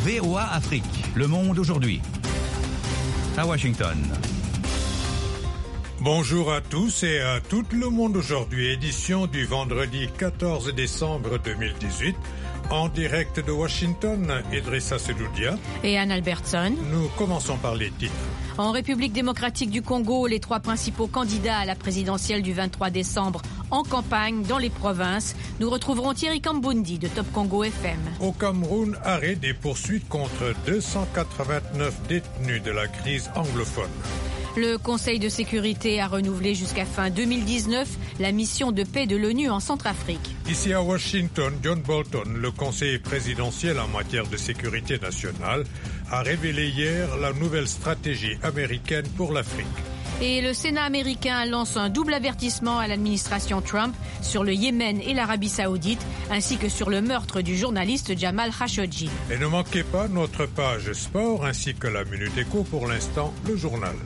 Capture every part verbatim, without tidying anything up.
V O A Afrique, le monde aujourd'hui. À Washington. Bonjour à tous et à tout le monde aujourd'hui, édition du vendredi quatorze décembre deux mille dix-huit. En direct de Washington, Idrissa Sedoudia et Anne Albertson. Nous commençons par les titres. En République démocratique du Congo, les trois principaux candidats à la présidentielle du vingt-trois décembre en campagne dans les provinces. Nous retrouverons Thierry Kambundi de Top Congo F M. Au Cameroun, arrêt des poursuites contre deux cent quatre-vingt-neuf détenus de la crise anglophone. Le Conseil de sécurité a renouvelé jusqu'à fin deux mille dix-neuf la mission de paix de l'ONU en Centrafrique. Ici à Washington, John Bolton, le conseiller présidentiel en matière de sécurité nationale, a révélé hier la nouvelle stratégie américaine pour l'Afrique. Et le Sénat américain lance un double avertissement à l'administration Trump sur le Yémen et l'Arabie Saoudite, ainsi que sur le meurtre du journaliste Jamal Khashoggi. Et ne manquez pas notre page sport ainsi que la Minute Éco, pour l'instant, le journal.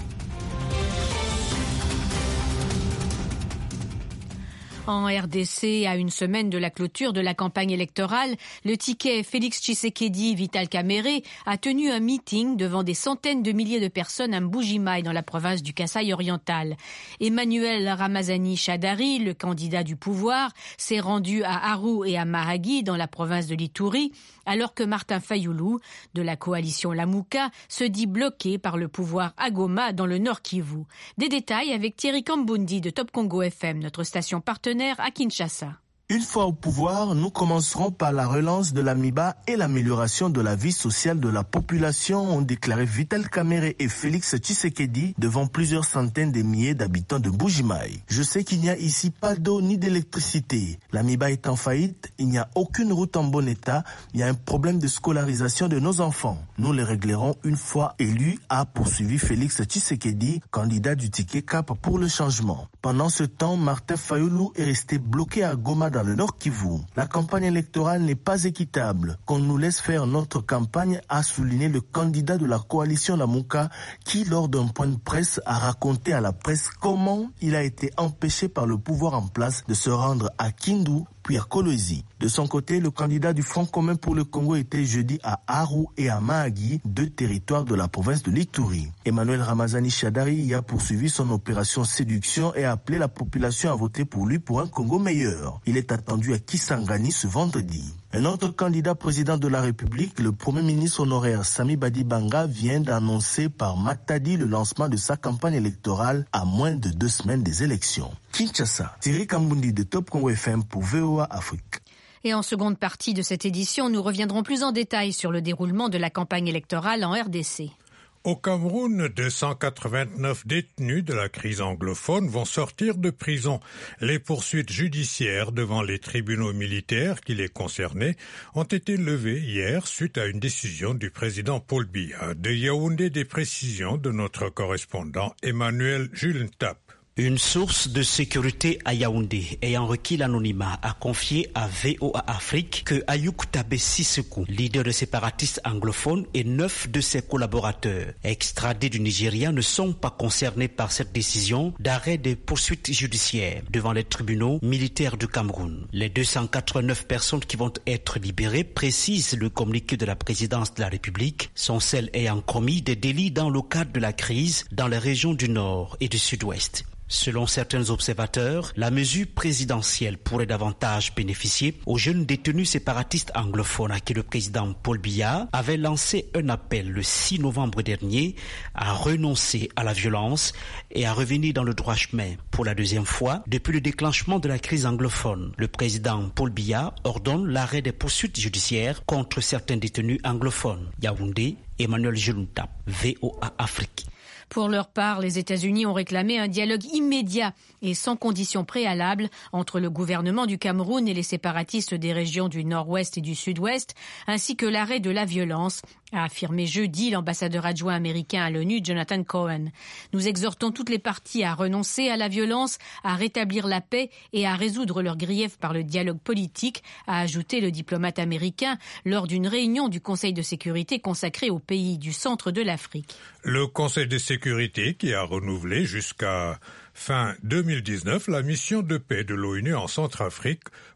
En R D C, à une semaine de la clôture de la campagne électorale, le ticket Félix Tshisekedi Vital Kamerhe a tenu un meeting devant des centaines de milliers de personnes à Mbuji-Mayi dans la province du Kasaï oriental. Emmanuel Ramazani Shadari, le candidat du pouvoir, s'est rendu à Aru et à Mahagi dans la province de l'Ituri, alors que Martin Fayoulou, de la coalition Lamouka, se dit bloqué par le pouvoir à Goma dans le Nord Kivu. Des détails avec Thierry Kambundi de Top Congo F M, notre station partenaire à Kinshasa. Une fois au pouvoir, nous commencerons par la relance de l'Amiba et l'amélioration de la vie sociale de la population, ont déclaré Vital Kamerhe et Félix Tshisekedi devant plusieurs centaines de milliers d'habitants de Mbuji-Mayi. Je sais qu'il n'y a ici pas d'eau ni d'électricité. L'Amiba est en faillite, il n'y a aucune route en bon état, il y a un problème de scolarisation de nos enfants. Nous les réglerons une fois élus, a poursuivi Félix Tshisekedi, candidat du ticket Cap pour le changement. Pendant ce temps, Martin Fayoulou est resté bloqué à Goma dans le Nord Kivu. La campagne électorale n'est pas équitable. Qu'on nous laisse faire notre campagne, a souligné le candidat de la coalition Lamouka qui, lors d'un point de presse, a raconté à la presse comment il a été empêché par le pouvoir en place de se rendre à Kindu puis à Kolwezi. De son côté, le candidat du Front commun pour le Congo était jeudi à Aru et à Mahagi, deux territoires de la province de l'Ituri. Emmanuel Ramazani Shadari y a poursuivi son opération séduction et a appelé la population à voter pour lui pour un Congo meilleur. Il est attendu à Kisangani ce vendredi. Un autre candidat président de la République, le Premier ministre honoraire Sami Badibanga, vient d'annoncer par Matadi le lancement de sa campagne électorale à moins de deux semaines des élections. Kinshasa, Thierry Kambundi de Top Congo F M pour V O A Afrique. Et en seconde partie de cette édition, nous reviendrons plus en détail sur le déroulement de la campagne électorale en R D C. Au Cameroun, deux cent quatre-vingt-neuf détenus de la crise anglophone vont sortir de prison. Les poursuites judiciaires devant les tribunaux militaires qui les concernaient ont été levées hier suite à une décision du président Paul Biya. De Yaoundé, des précisions de notre correspondant Emmanuel Julentap. Une source de sécurité à Yaoundé ayant requis l'anonymat a confié à V O A Afrique que Ayouk Tabé Sissekou, leader de séparatistes anglophones, et neuf de ses collaborateurs extradés du Nigeria ne sont pas concernés par cette décision d'arrêt des poursuites judiciaires devant les tribunaux militaires du Cameroun. Les deux cent quatre-vingt-neuf personnes qui vont être libérées, précise le communiqué de la présidence de la République, sont celles ayant commis des délits dans le cadre de la crise dans les régions du Nord et du Sud-Ouest. Selon certains observateurs, la mesure présidentielle pourrait davantage bénéficier aux jeunes détenus séparatistes anglophones à qui le président Paul Biya avait lancé un appel le six novembre dernier à renoncer à la violence et à revenir dans le droit chemin. Pour la deuxième fois, depuis le déclenchement de la crise anglophone, le président Paul Biya ordonne l'arrêt des poursuites judiciaires contre certains détenus anglophones. Yaoundé, Emmanuel Julunta, V O A Afrique. Pour leur part, les États-Unis ont réclamé un dialogue immédiat et sans conditions préalables entre le gouvernement du Cameroun et les séparatistes des régions du Nord-Ouest et du Sud-Ouest, ainsi que l'arrêt de la violence, a affirmé jeudi l'ambassadeur adjoint américain à l'ONU, Jonathan Cohen. Nous exhortons toutes les parties à renoncer à la violence, à rétablir la paix et à résoudre leurs griefs par le dialogue politique, a ajouté le diplomate américain lors d'une réunion du Conseil de sécurité consacrée aux pays du centre de l'Afrique. Le Conseil de sécurité qui a renouvelé jusqu'à fin deux mille dix-neuf la mission de paix de l'ONU en Centrafrique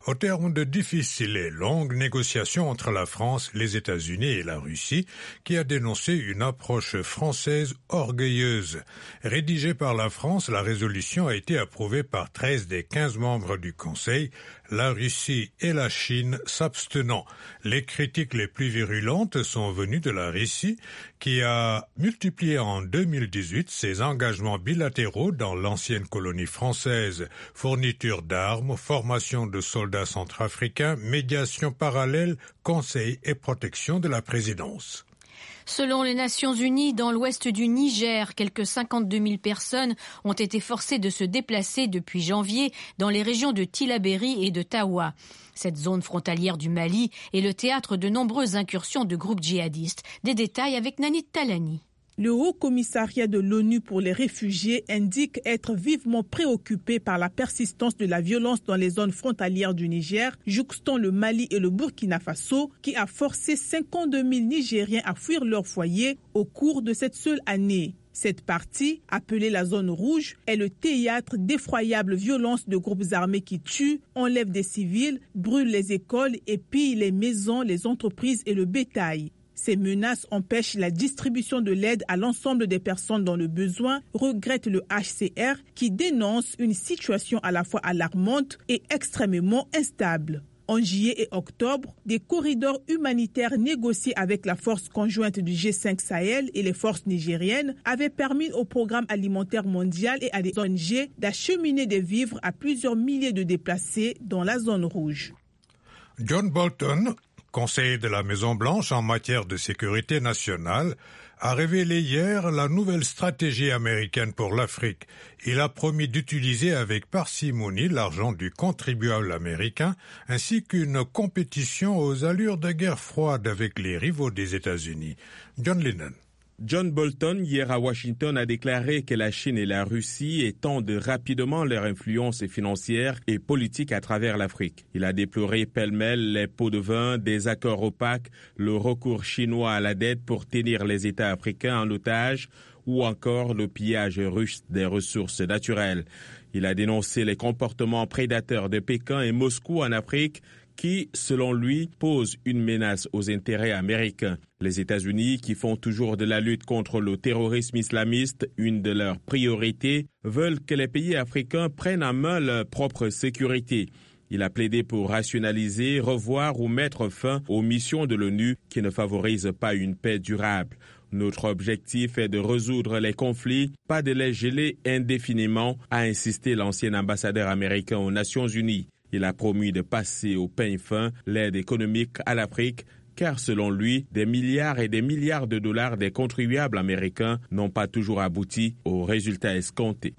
Au terme de difficiles et longues négociations entre la France, les États-Unis et la Russie, qui a dénoncé une approche française orgueilleuse. Rédigée par la France, la résolution a été approuvée par treize des quinze membres du Conseil, la Russie et la Chine s'abstenant. Les critiques les plus virulentes sont venues de la Russie, qui a multiplié en deux mille dix-huit ses engagements bilatéraux dans l'ancienne colonie française, fourniture d'armes, formation de soldats centrafricains, médiation parallèle, conseil et protection de la présidence. Selon les Nations Unies, dans l'ouest du Niger, quelques cinquante-deux mille personnes ont été forcées de se déplacer depuis janvier dans les régions de Tillabéri et de Tawa. Cette zone frontalière du Mali est le théâtre de nombreuses incursions de groupes djihadistes. Des détails avec Nanit Talani. Le Haut Commissariat de l'ONU pour les réfugiés indique être vivement préoccupé par la persistance de la violence dans les zones frontalières du Niger, jouxtant le Mali et le Burkina Faso, qui a forcé cinquante-deux mille Nigériens à fuir leur foyer au cours de cette seule année. Cette partie, appelée la zone rouge, est le théâtre d'effroyables violences de groupes armés qui tuent, enlèvent des civils, brûlent les écoles et pillent les maisons, les entreprises et le bétail. Ces menaces empêchent la distribution de l'aide à l'ensemble des personnes dans le besoin, regrette le H C R qui dénonce une situation à la fois alarmante et extrêmement instable. En juillet et octobre, des corridors humanitaires négociés avec la force conjointe du G cinq Sahel et les forces nigériennes avaient permis au Programme alimentaire mondial et à des O N G d'acheminer des vivres à plusieurs milliers de déplacés dans la zone rouge. John Bolton, conseiller de la Maison-Blanche en matière de sécurité nationale, a révélé hier la nouvelle stratégie américaine pour l'Afrique. Il a promis d'utiliser avec parcimonie l'argent du contribuable américain ainsi qu'une compétition aux allures de guerre froide avec les rivaux des États-Unis. John Lennon. John Bolton, hier à Washington, a déclaré que la Chine et la Russie étendent rapidement leur influence financière et politique à travers l'Afrique. Il a déploré pêle-mêle les pots de vin, des accords opaques, le recours chinois à la dette pour tenir les États africains en otage ou encore le pillage russe des ressources naturelles. Il a dénoncé les comportements prédateurs de Pékin et Moscou en Afrique qui, selon lui, pose une menace aux intérêts américains. Les États-Unis, qui font toujours de la lutte contre le terrorisme islamiste une de leurs priorités, veulent que les pays africains prennent en main leur propre sécurité. Il a plaidé pour rationaliser, revoir ou mettre fin aux missions de l'ONU qui ne favorisent pas une paix durable. Notre objectif est de résoudre les conflits, pas de les geler indéfiniment, a insisté l'ancien ambassadeur américain aux Nations Unies. Il a promis de passer au peigne fin l'aide économique à l'Afrique, car selon lui, des milliards et des milliards de dollars des contribuables américains n'ont pas toujours abouti aux résultats escomptés.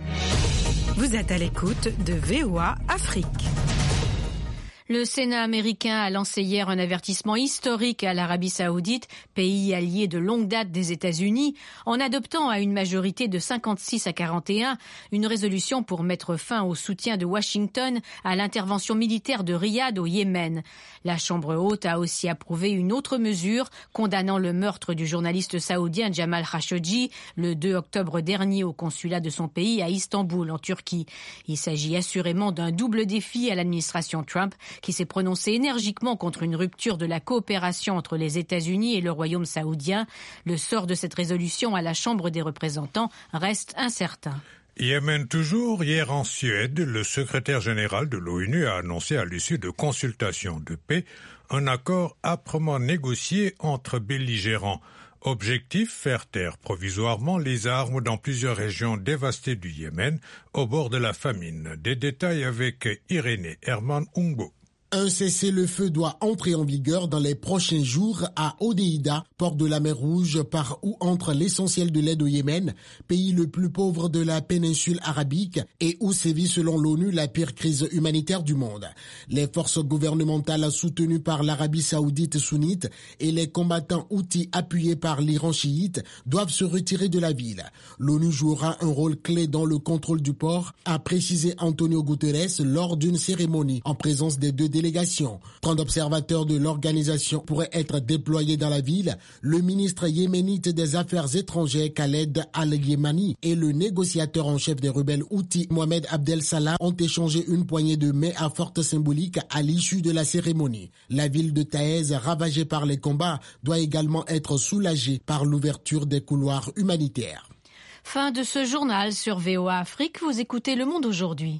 Vous êtes à l'écoute de V O A Afrique. Le Sénat américain a lancé hier un avertissement historique à l'Arabie saoudite, pays allié de longue date des États-Unis, en adoptant à une majorité de cinquante-six à quarante et un une résolution pour mettre fin au soutien de Washington à l'intervention militaire de Riyad au Yémen. La Chambre haute a aussi approuvé une autre mesure condamnant le meurtre du journaliste saoudien Jamal Khashoggi le deux octobre dernier au consulat de son pays à Istanbul, en Turquie. Il s'agit assurément d'un double défi à l'administration Trump, qui s'est prononcé énergiquement contre une rupture de la coopération entre les États-Unis et le Royaume saoudien. Le sort de cette résolution à la Chambre des représentants reste incertain. Yémen toujours, hier en Suède, le secrétaire général de l'ONU a annoncé à l'issue de consultations de paix un accord âprement négocié entre belligérants. Objectif, faire taire provisoirement les armes dans plusieurs régions dévastées du Yémen, au bord de la famine. Des détails avec Irénée Herman Umbo. Un cessez-le-feu doit entrer en vigueur dans les prochains jours à Hodeidah, port de la mer Rouge, par où entre l'essentiel de l'aide au Yémen, pays le plus pauvre de la péninsule arabique et où sévit selon l'ONU la pire crise humanitaire du monde. Les forces gouvernementales soutenues par l'Arabie saoudite sunnite et les combattants houthis appuyés par l'Iran chiite doivent se retirer de la ville. L'ONU jouera un rôle clé dans le contrôle du port, a précisé Antonio Guterres lors d'une cérémonie en présence des deux délégations délégation. trente observateurs de l'organisation pourraient être déployés dans la ville. Le ministre yéménite des Affaires étrangères Khaled Al-Yemani et le négociateur en chef des rebelles Houthis Mohamed Abdel Salah ont échangé une poignée de main à forte symbolique à l'issue de la cérémonie. La ville de Taïz, ravagée par les combats, doit également être soulagée par l'ouverture des couloirs humanitaires. Fin de ce journal sur V O A Afrique. Vous écoutez Le Monde aujourd'hui.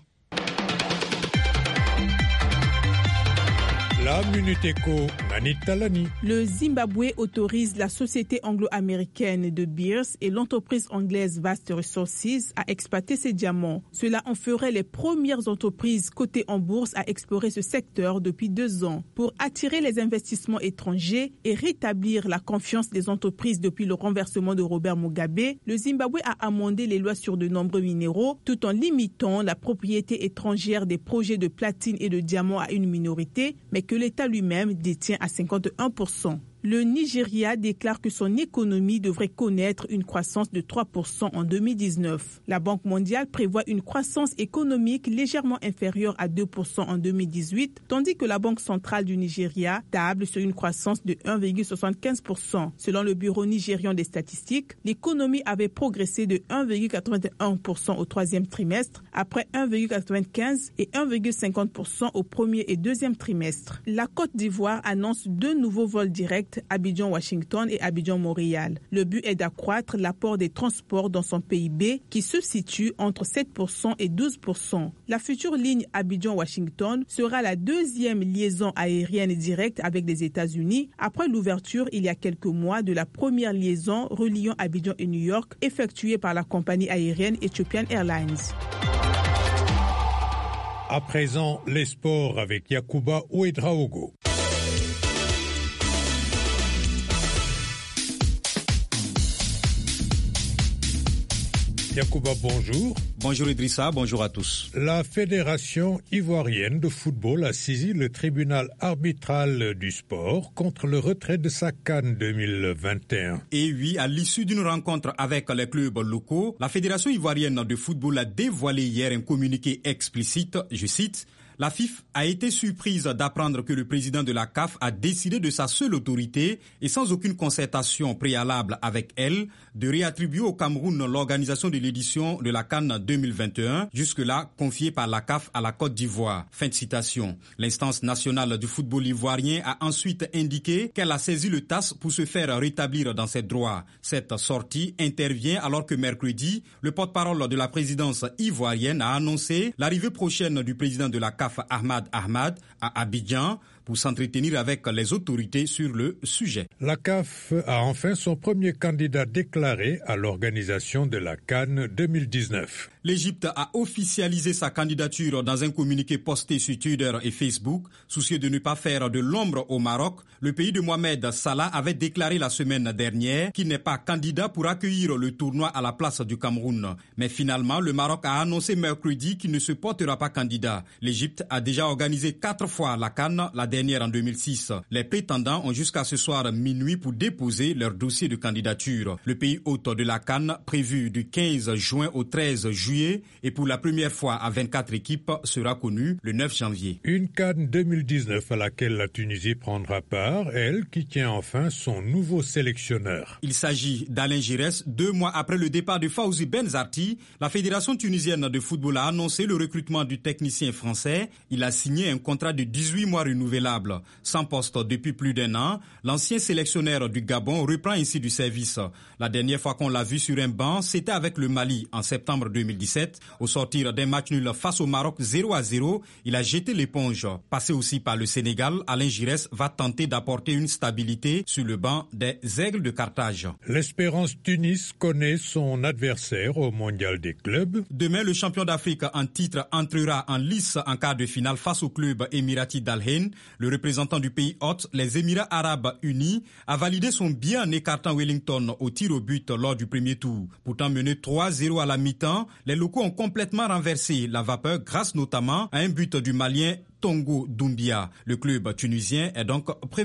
La Minute Éco, Nanit Talani. Le Zimbabwe autorise la société anglo-américaine de Beers et l'entreprise anglaise Vast Resources à exploiter ces diamants. Cela en ferait les premières entreprises cotées en bourse à explorer ce secteur depuis deux ans. Pour attirer les investissements étrangers et rétablir la confiance des entreprises depuis le renversement de Robert Mugabe, le Zimbabwe a amendé les lois sur de nombreux minéraux tout en limitant la propriété étrangère des projets de platine et de diamants à une minorité, mais que l'État lui-même détient à cinquante et un pour cent. Le Nigeria déclare que son économie devrait connaître une croissance de trois pour cent en deux mille dix-neuf. La Banque mondiale prévoit une croissance économique légèrement inférieure à deux pour cent en deux mille dix-huit, tandis que la Banque centrale du Nigeria table sur une croissance de un virgule soixante-quinze pour cent. Selon le Bureau nigérian des statistiques, l'économie avait progressé de un virgule quatre-vingt-un pour cent au troisième trimestre, après un virgule quatre-vingt-quinze et un virgule cinquante pour cent au premier et deuxième trimestre. La Côte d'Ivoire annonce deux nouveaux vols directs Abidjan-Washington et Abidjan-Montréal. Le but est d'accroître l'apport des transports dans son P I B qui se situe entre sept pour cent et douze pour cent. La future ligne Abidjan-Washington sera la deuxième liaison aérienne directe avec les États-Unis après l'ouverture il y a quelques mois de la première liaison reliant Abidjan et New York effectuée par la compagnie aérienne Ethiopian Airlines. À présent, les sports avec Yacouba Ouedraogo. Yacouba, bonjour. Bonjour Idrissa, bonjour à tous. La Fédération ivoirienne de football a saisi le tribunal arbitral du sport contre le retrait de sa CAN deux mille vingt et un. Et oui, à l'issue d'une rencontre avec les clubs locaux, la Fédération ivoirienne de football a dévoilé hier un communiqué explicite, je cite, la F I F a été surprise d'apprendre que le président de la C A F a décidé de sa seule autorité et sans aucune concertation préalable avec elle de réattribuer au Cameroun l'organisation de l'édition de la CAN deux mille vingt et un, jusque-là confiée par la C A F à la Côte d'Ivoire. Fin de citation. L'instance nationale du football ivoirien a ensuite indiqué qu'elle a saisi le T A S pour se faire rétablir dans ses droits. Cette sortie intervient alors que mercredi, le porte-parole de la présidence ivoirienne a annoncé l'arrivée prochaine du président de la C A F Ahmad Ahmad à Abidjan pour s'entretenir avec les autorités sur le sujet. La C A F a enfin son premier candidat déclaré à l'organisation de la CAN deux mille dix-neuf. L'Égypte a officialisé sa candidature dans un communiqué posté sur Twitter et Facebook. Soucieux de ne pas faire de l'ombre au Maroc, le pays de Mohamed Salah avait déclaré la semaine dernière qu'il n'est pas candidat pour accueillir le tournoi à la place du Cameroun. Mais finalement, le Maroc a annoncé mercredi qu'il ne se portera pas candidat. L'Égypte a déjà organisé quatre fois la CAN, la dernière en deux mille six. Les prétendants ont jusqu'à ce soir minuit pour déposer leur dossier de candidature. Le pays hôte de la CAN, prévu du quinze juin au treize juillet, et pour la première fois à vingt-quatre équipes, sera connu le neuf janvier. Une CAN deux mille dix-neuf à laquelle la Tunisie prendra part, elle qui tient enfin son nouveau sélectionneur. Il s'agit d'Alain Giresse. Deux mois après le départ de Fawzi Benzarti, la Fédération tunisienne de football a annoncé le recrutement du technicien français. Il a signé un contrat de dix-huit mois renouvelable. Sans poste depuis plus d'un an, l'ancien sélectionneur du Gabon reprend ainsi du service. La dernière fois qu'on l'a vu sur un banc, c'était avec le Mali en septembre deux mille dix-sept. Au sortir d'un match nul face au Maroc zéro à zéro, il a jeté l'éponge. Passé aussi par le Sénégal, Alain Giresse va tenter d'apporter une stabilité sur le banc des Aigles de Carthage. L'Espérance Tunis connaît son adversaire au Mondial des clubs. Demain, le champion d'Afrique en titre entrera en lice en quart de finale face au club émirati d'Al Ain. Le représentant du pays hôte, les Émirats arabes unis, a validé son billet en écartant Wellington au tir au but lors du premier tour. Pourtant mené trois zéro à la mi-temps, les locaux ont complètement renversé la vapeur grâce notamment à un but du Malien Tongo Doumbia. Le club tunisien est donc prévenu.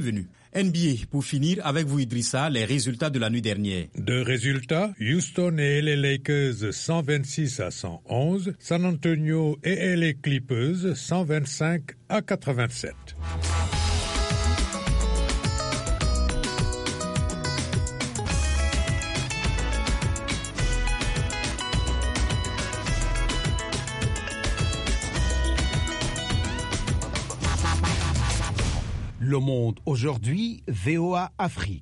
N B A, pour finir, avec vous Idrissa, les résultats de la nuit dernière. Deux résultats, Houston et L A Lakers cent vingt-six à cent onze, San Antonio et L A Clippers cent vingt-cinq à quatre-vingt-sept. Le Monde aujourd'hui, V O A Afrique.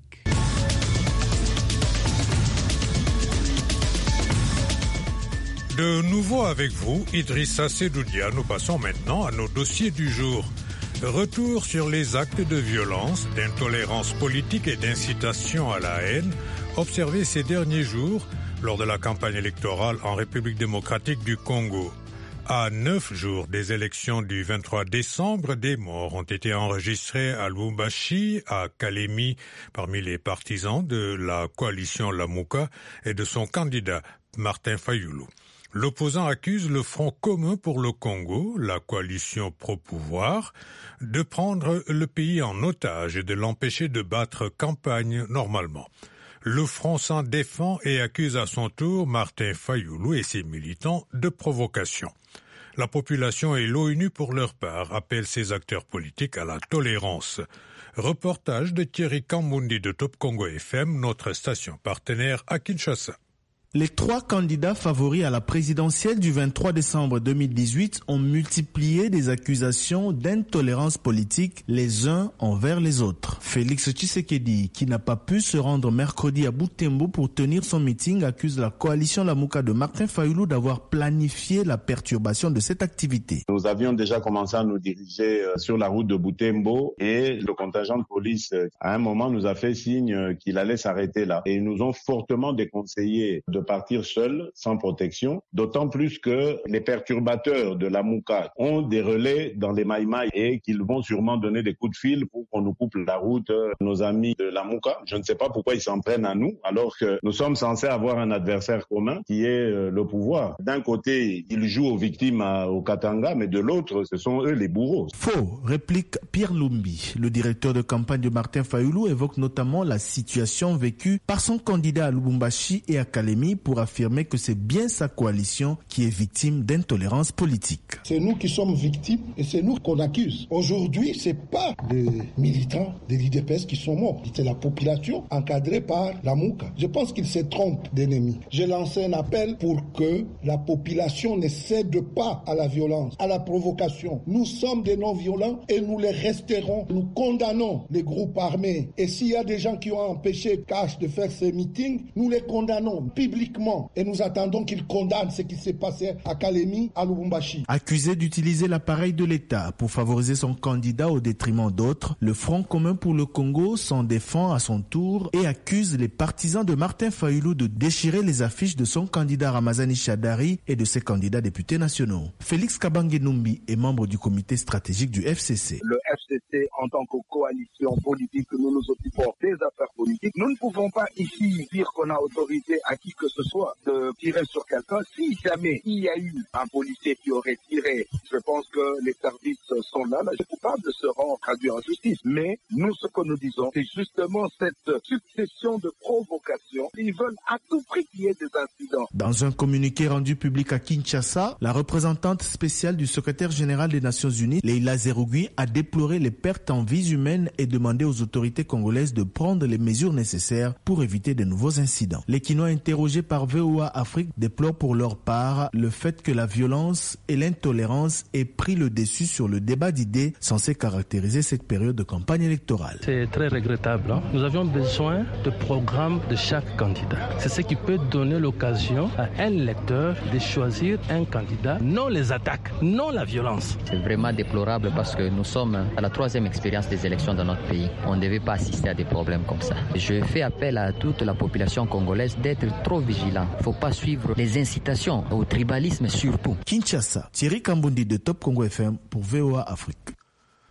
De nouveau avec vous, Idrissa Sedoudia. Nous passons maintenant à nos dossiers du jour. Retour sur les actes de violence, d'intolérance politique et d'incitation à la haine observés ces derniers jours lors de la campagne électorale en République démocratique du Congo. À neuf jours des élections du vingt-trois décembre, des morts ont été enregistrés à Lubumbashi, à Kalemi, parmi les partisans de la coalition Lamuka et de son candidat Martin Fayulu. L'opposant accuse le Front commun pour le Congo, la coalition pro-pouvoir, de prendre le pays en otage et de l'empêcher de battre campagne normalement. Le Front s'en défend et accuse à son tour Martin Fayulu et ses militants de provocation. La population et l'ONU, pour leur part, appellent ces acteurs politiques à la tolérance. Reportage de Thierry Kambundi de Top Congo F M, notre station partenaire à Kinshasa. Les trois candidats favoris à la présidentielle du vingt-trois décembre deux mille dix-huit ont multiplié des accusations d'intolérance politique les uns envers les autres. Félix Tshisekedi, qui n'a pas pu se rendre mercredi à Butembo pour tenir son meeting, accuse la coalition Lamuka de Martin Fayulu d'avoir planifié la perturbation de cette activité. Nous avions déjà commencé à nous diriger sur la route de Butembo et le contingent de police, à un moment, nous a fait signe qu'il allait s'arrêter là. Et ils nous ont fortement déconseillé de partir seul, sans protection, d'autant plus que les perturbateurs de la Mouka ont des relais dans les maïmaï et qu'ils vont sûrement donner des coups de fil pour qu'on nous coupe la route, nos amis de la Mouka. Je ne sais pas pourquoi ils s'en prennent à nous, alors que nous sommes censés avoir un adversaire commun qui est le pouvoir. D'un côté, ils jouent aux victimes à, au Katanga, mais de l'autre, ce sont eux les bourreaux. Faux, réplique Pierre Lumbi. Le directeur de campagne de Martin Fayulu évoque notamment la situation vécue par son candidat à Lubumbashi et à Kalemi pour affirmer que c'est bien sa coalition qui est victime d'intolérance politique. C'est nous qui sommes victimes et c'est nous qu'on accuse. Aujourd'hui, c'est pas les militants de l'I D P S qui sont morts, c'est la population encadrée par la Mouka. Je pense qu'ils se trompent d'ennemis. J'ai lancé un appel pour que la population ne cède pas à la violence, à la provocation. Nous sommes des non-violents et nous les resterons. Nous condamnons les groupes armés. Et s'il y a des gens qui ont empêché Cash de faire ces meetings, nous les condamnons publiquement et nous attendons qu'ils condamnent ce qui s'est passé à Kalemi, à Lubumbashi. Accusé d'utiliser l'appareil de l'État pour favoriser son candidat au détriment d'autres, le Front commun pour le Congo s'en défend à son tour et accuse les partisans de Martin Fayulu de déchirer les affiches de son candidat Ramazani Shadari et de ses candidats députés nationaux. Félix Kabange Numbi est membre du comité stratégique du F C C. Le F C C, en tant que coalition politique, nous nous occupons des affaires politiques. Nous ne pouvons pas ici dire qu'on a autorité à qui que ce soit de tirer sur quelqu'un. Si jamais il y a eu un policier qui aurait tiré, je pense que les services sont là, là, c'est coupable de se rendre traduit en justice. Mais nous, ce que nous disons, c'est justement cette succession de provocations. Ils veulent à tout prix qu'il y ait des incidents. Dans un communiqué rendu public à Kinshasa, la représentante spéciale du secrétaire général des Nations Unies, Leila Zerougui, a déploré les pertes en vies humaines et demandé aux autorités congolaises de prendre les mesures nécessaires pour éviter de nouveaux incidents. Les Quinois interrogés par V O A Afrique déplorent pour leur part le fait que la violence et l'intolérance aient pris le dessus sur le débat d'idées censé caractériser cette période de campagne électorale. C'est très regrettable. Hein? Nous avions besoin de programme de chaque candidat. C'est ce qui peut donner l'occasion à un électeur de choisir un candidat, non les attaques, non la violence. C'est vraiment déplorable parce que nous sommes à la troisième expérience des élections dans notre pays. On ne devait pas assister à des problèmes comme ça. Je fais appel à toute la population congolaise d'être trop vigilant. Il ne faut pas suivre les incitations au tribalisme surtout. Kinshasa, Thierry Kambundi de Top Congo F M pour V O A Afrique.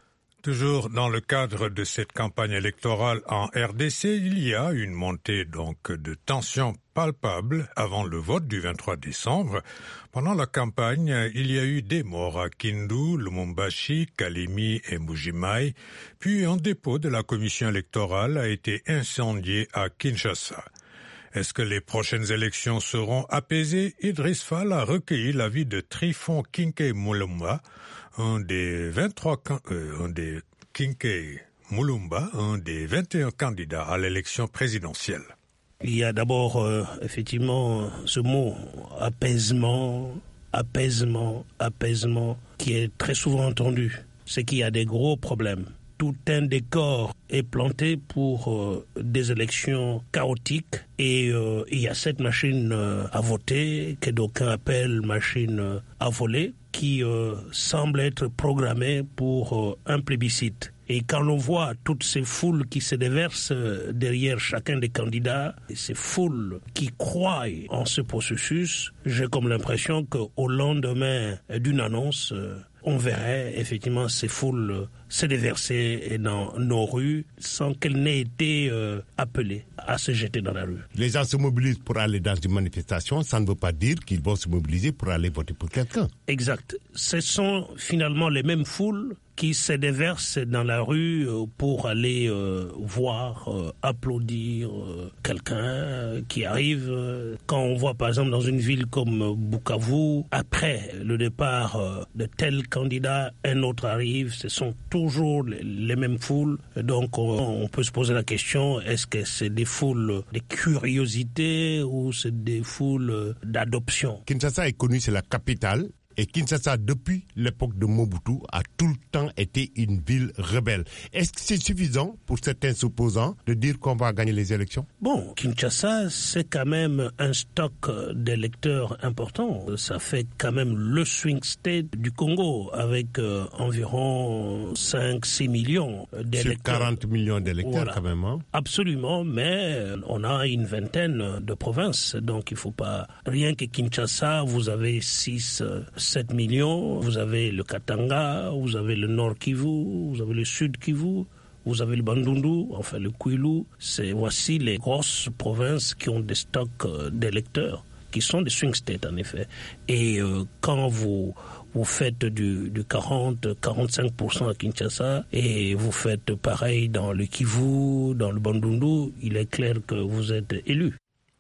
Toujours dans le cadre de cette campagne électorale en R D C, il y a une montée donc de tensions palpables avant le vote du vingt-trois décembre. Pendant la campagne, il y a eu des morts à Kindu, Lumumbashi, Kalemi et Mbuji-Mayi, puis un dépôt de la commission électorale a été incendié à Kinshasa. Est-ce que les prochaines élections seront apaisées? Idriss Fall a recueilli l'avis de Trifon Kinkei Mulumba, un des vingt-trois, euh, un des Kinkei Mulumba, un des vingt et un candidats à l'élection présidentielle. Il y a d'abord euh, effectivement ce mot apaisement, apaisement, apaisement qui est très souvent entendu. C'est qu'il y a des gros problèmes. Tout un décor est planté pour euh, des élections chaotiques et euh, il y a cette machine euh, à voter que d'aucuns appellent machine euh, à voler qui euh, semble être programmée pour euh, un plébiscite. Et quand on voit toutes ces foules qui se déversent euh, derrière chacun des candidats, et ces foules qui croient en ce processus, j'ai comme l'impression qu'au lendemain d'une annonce, euh, on verrait effectivement ces foules se déverser dans nos rues sans qu'elles n'aient été euh, appelées à se jeter dans la rue. Les gens se mobilisent pour aller dans une manifestation, ça ne veut pas dire qu'ils vont se mobiliser pour aller voter pour quelqu'un. Exact. Ce sont finalement les mêmes foules qui se déversent dans la rue pour aller euh, voir, euh, applaudir euh, quelqu'un qui arrive. Quand on voit par exemple dans une ville comme Bukavu, après le départ euh, de tel candidat, un autre arrive, ce sont toujours les, les mêmes foules. Donc on, on peut se poser la question, est-ce que c'est des foules de curiosité ou c'est des foules d'adoption? Kinshasa est connu, c'est la capitale. Et Kinshasa, depuis l'époque de Mobutu, a tout le temps été une ville rebelle. Est-ce que c'est suffisant pour certains opposants de dire qu'on va gagner les élections? Bon, Kinshasa, c'est quand même un stock d'électeurs important. Ça fait quand même le swing state du Congo, avec euh, environ cinq à six millions d'électeurs. Sur quarante millions d'électeurs, voilà. Quand même. Hein? Absolument, mais on a une vingtaine de provinces. Donc il ne faut pas... Rien que Kinshasa, vous avez six... sept millions, vous avez le Katanga, vous avez le Nord Kivu, vous avez le Sud Kivu, vous avez le Bandundu, enfin le Kwilu. C'est, voici les grosses provinces qui ont des stocks d'électeurs, qui sont des swing states en effet. Et euh, quand vous, vous faites du, du quarante à quarante-cinq pour cent à Kinshasa et vous faites pareil dans le Kivu, dans le Bandundu, il est clair que vous êtes élu.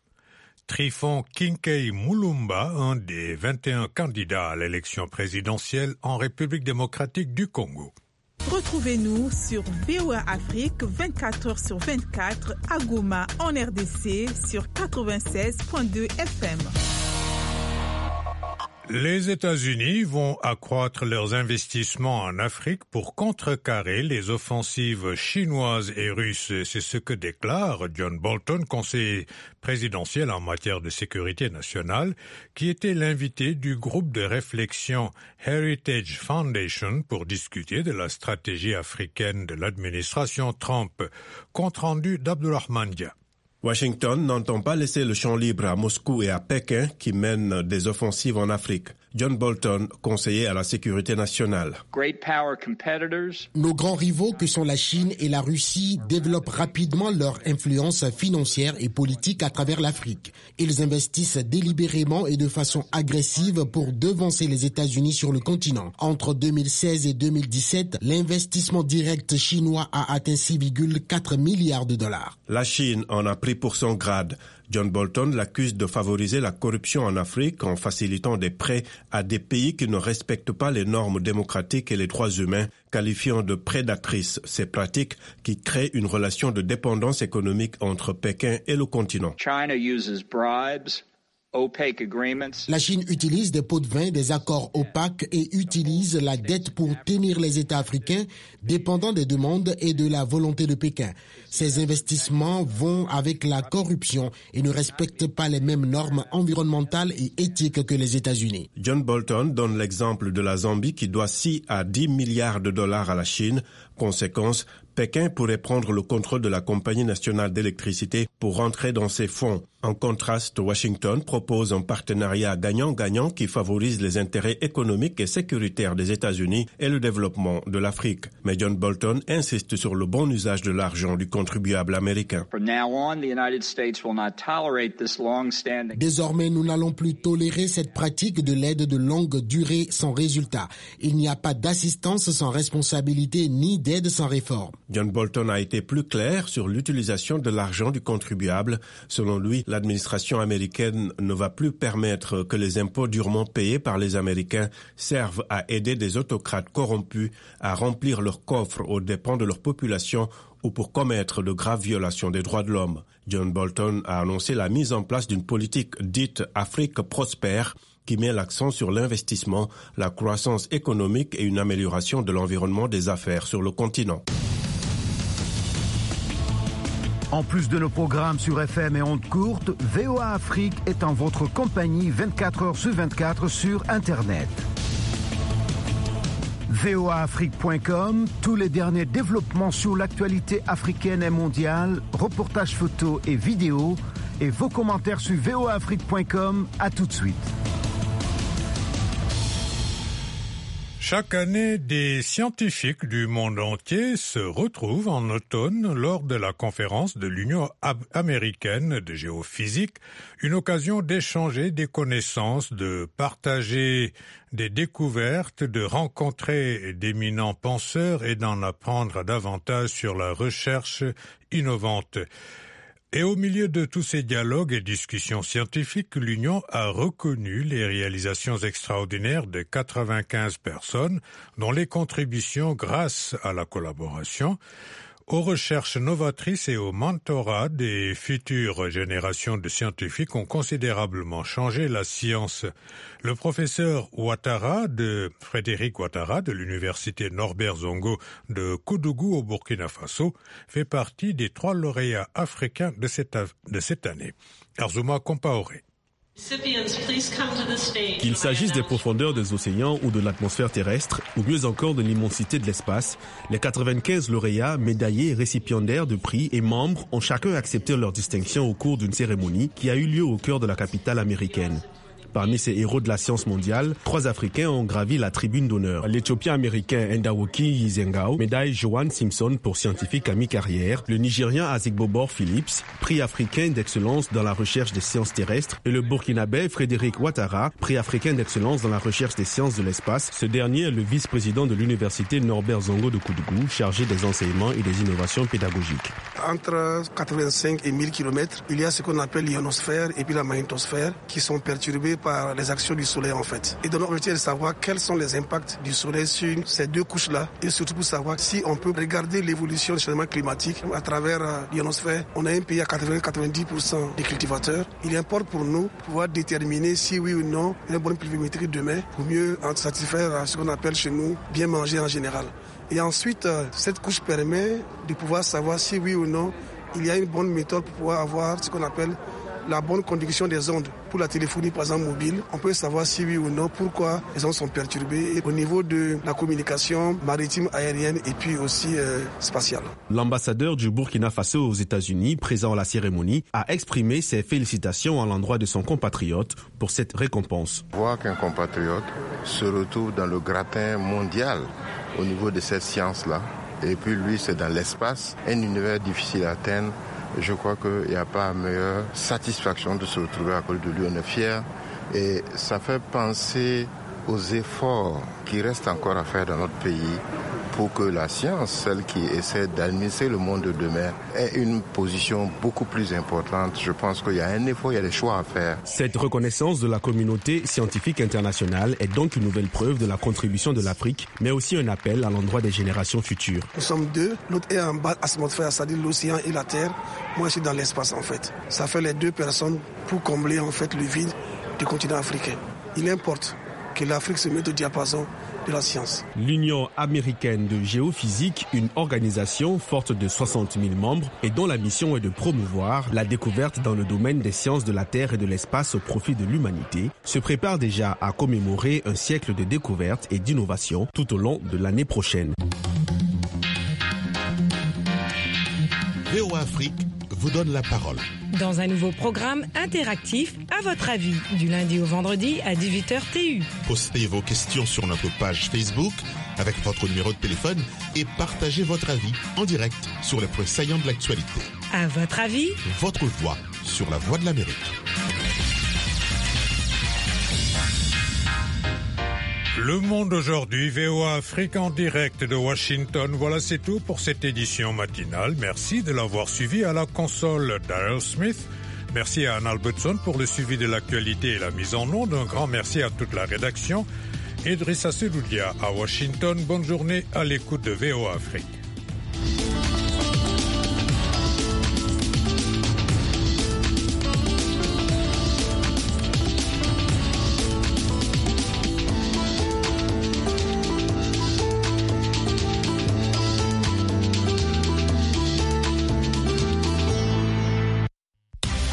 Trifon Kinkei Mulumba, un des vingt et un candidats à l'élection présidentielle en République démocratique du Congo. Retrouvez-nous sur V O A Afrique vingt-quatre heures sur vingt-quatre à Goma en R D C sur quatre-vingt-seize virgule deux F M. Les États-Unis vont accroître leurs investissements en Afrique pour contrecarrer les offensives chinoises et russes. C'est ce que déclare John Bolton, conseiller présidentiel en matière de sécurité nationale, qui était l'invité du groupe de réflexion Heritage Foundation pour discuter de la stratégie africaine de l'administration Trump. Compte rendu d'Abdulrahman Dia. Washington n'entend pas laisser le champ libre à Moscou et à Pékin qui mènent des offensives en Afrique. John Bolton, conseiller à la sécurité nationale. Nos grands rivaux que sont la Chine et la Russie développent rapidement leur influence financière et politique à travers l'Afrique. Ils investissent délibérément et de façon agressive pour devancer les États-Unis sur le continent. Entre deux mille seize et deux mille dix-sept, l'investissement direct chinois a atteint six virgule quatre milliards de dollars. La Chine en a pris pour son grade. John Bolton l'accuse de favoriser la corruption en Afrique en facilitant des prêts à des pays qui ne respectent pas les normes démocratiques et les droits humains, qualifiant de prédatrices ces pratiques qui créent une relation de dépendance économique entre Pékin et le continent. China uses bribes. La Chine utilise des pots de vin, des accords opaques et utilise la dette pour tenir les États africains dépendants des demandes et de la volonté de Pékin. Ces investissements vont avec la corruption et ne respectent pas les mêmes normes environnementales et éthiques que les États-Unis. John Bolton donne l'exemple de la Zambie qui doit six à dix milliards de dollars à la Chine. Conséquence, Pékin pourrait prendre le contrôle de la compagnie nationale d'électricité pour rentrer dans ses fonds. En contraste, Washington propose un partenariat gagnant-gagnant qui favorise les intérêts économiques et sécuritaires des États-Unis et le développement de l'Afrique. Mais John Bolton insiste sur le bon usage de l'argent du contribuable américain. Désormais, nous n'allons plus tolérer cette pratique de l'aide de longue durée sans résultat. Il n'y a pas d'assistance sans responsabilité ni d'aide sans réforme. John Bolton a été plus clair sur l'utilisation de l'argent du contribuable. Selon lui, l'administration américaine ne va plus permettre que les impôts durement payés par les Américains servent à aider des autocrates corrompus à remplir leurs coffres aux dépens de leur population ou pour commettre de graves violations des droits de l'homme. John Bolton a annoncé la mise en place d'une politique dite Afrique prospère qui met l'accent sur l'investissement, la croissance économique et une amélioration de l'environnement des affaires sur le continent. En plus de nos programmes sur F M et ondes courtes, V O A Afrique est en votre compagnie vingt-quatre heures sur vingt-quatre sur Internet. V O A Afrique point com, tous les derniers développements sur l'actualité africaine et mondiale, reportages photos et vidéos, et vos commentaires sur V O A Afrique point com. À tout de suite. Chaque année, des scientifiques du monde entier se retrouvent en automne lors de la conférence de l'Union américaine de géophysique, une occasion d'échanger des connaissances, de partager des découvertes, de rencontrer d'éminents penseurs et d'en apprendre davantage sur la recherche innovante. Et au milieu de tous ces dialogues et discussions scientifiques, l'Union a reconnu les réalisations extraordinaires de quatre-vingt-quinze personnes, dont les contributions grâce à la collaboration, aux recherches novatrices et au mentorat des futures générations de scientifiques ont considérablement changé la science. Le professeur Ouattara de Frédéric Ouattara de l'université Norbert Zongo de Koudougou au Burkina Faso fait partie des trois lauréats africains de cette, de cette année. Arzouma Compaoré. Qu'il s'agisse des profondeurs des océans ou de l'atmosphère terrestre, ou mieux encore de l'immensité de l'espace, les quatre-vingt-quinze lauréats, médaillés et récipiendaires de prix et membres ont chacun accepté leur distinction au cours d'une cérémonie qui a eu lieu au cœur de la capitale américaine. Parmi ces héros de la science mondiale, trois Africains ont gravi la tribune d'honneur. L'Éthiopien américain Ndawoki Yizengao, médaille Johan Simpson pour scientifique à mi-carrière, le Nigérien Azigbobor Phillips, prix africain d'excellence dans la recherche des sciences terrestres, et le Burkinabé Frédéric Ouattara, prix africain d'excellence dans la recherche des sciences de l'espace. Ce dernier est le vice-président de l'université Norbert Zongo de Koudougou, chargé des enseignements et des innovations pédagogiques. Entre quatre-vingt-cinq et mille kilomètres, il y a ce qu'on appelle l'ionosphère et puis la magnétosphère qui sont perturbés par les actions du soleil en fait. Et donc l'objectif est de savoir quels sont les impacts du soleil sur ces deux couches-là et surtout pour savoir si on peut regarder l'évolution du changement climatique à travers euh, l'ionosphère. On a un pays à quatre-vingts à quatre-vingt-dix pour cent des cultivateurs. Il importe pour nous pouvoir déterminer si oui ou non une bonne pluviométrie demain pour mieux satisfaire à ce qu'on appelle chez nous bien manger en général. Et ensuite, euh, cette couche permet de pouvoir savoir si oui ou non il y a une bonne méthode pour pouvoir avoir ce qu'on appelle la bonne conduction des ondes. Pour la téléphonie, par exemple, mobile, on peut savoir si oui ou non pourquoi les ondes sont perturbées et au niveau de la communication maritime, aérienne et puis aussi euh, spatiale. L'ambassadeur du Burkina Faso aux États-Unis, présent à la cérémonie, a exprimé ses félicitations à l'endroit de son compatriote pour cette récompense. Voir qu'un compatriote se retrouve dans le gratin mondial au niveau de cette science-là, et puis lui, c'est dans l'espace, un univers difficile à atteindre. Je crois qu'il n'y a pas meilleure satisfaction de se retrouver à côté de lui. On est fiers et ça fait penser aux efforts qui restent encore à faire dans notre pays pour que la science, celle qui essaie d'administrer le monde de demain, ait une position beaucoup plus importante. Je pense qu'il y a un effort, il y a des choix à faire. Cette reconnaissance de la communauté scientifique internationale est donc une nouvelle preuve de la contribution de l'Afrique, mais aussi un appel à l'endroit des générations futures. Nous sommes deux, l'autre est en bas atmosphère, c'est-à-dire l'océan et la terre. Moi, je suis dans l'espace en fait. Ça fait les deux personnes pour combler en fait le vide du continent africain. Il importe que l'Afrique se mette au diapason de la science. L'Union américaine de géophysique, une organisation forte de soixante mille membres et dont la mission est de promouvoir la découverte dans le domaine des sciences de la Terre et de l'espace au profit de l'humanité, se prépare déjà à commémorer un siècle de découvertes et d'innovation tout au long de l'année prochaine. V O A Afrique vous donne la parole. Dans un nouveau programme interactif, à votre avis, du lundi au vendredi à dix-huit heures T U. Postez vos questions sur notre page Facebook avec votre numéro de téléphone et partagez votre avis en direct sur les points saillants de l'actualité. À votre avis, votre voix sur la Voix de l'Amérique. Le Monde aujourd'hui, V O A Afrique en direct de Washington. Voilà, c'est tout pour cette édition matinale. Merci de l'avoir suivi à la console Daryl Smith. Merci à Anne Albertson pour le suivi de l'actualité et la mise en onde. Un grand merci à toute la rédaction. Idrissa Seloudia à Washington. Bonne journée à l'écoute de V O A Afrique.